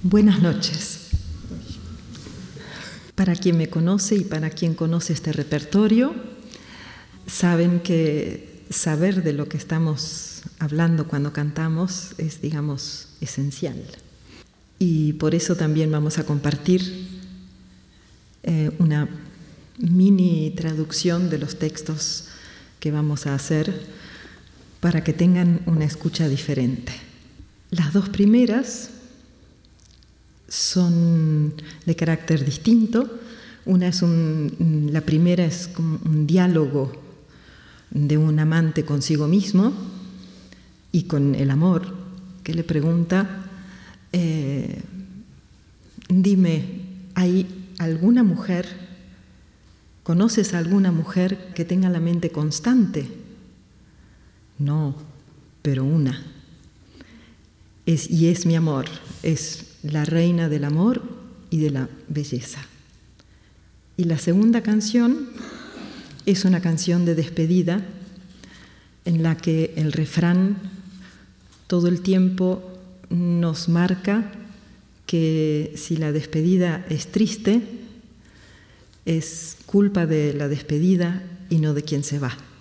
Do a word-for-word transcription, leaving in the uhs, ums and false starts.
Buenas noches. Para quien me conoce y para quien conoce este repertorio, saben que saber de lo que estamos hablando cuando cantamos es, digamos, esencial. Y por eso también vamos a compartir eh, una mini traducción de los textos que vamos a hacer para que tengan una escucha diferente. Las dos primeras son de carácter distinto. Una es un, la primera es como un diálogo de un amante consigo mismo y con el amor, que le pregunta, eh, dime, ¿hay alguna mujer, conoces a alguna mujer que tenga la mente constante? No, pero una. Es, y es mi amor, es la reina del amor y de la belleza. Y la segunda canción es una canción de despedida en la que el refrán todo el tiempo nos marca que si la despedida es triste, es culpa de la despedida y no de quien se va.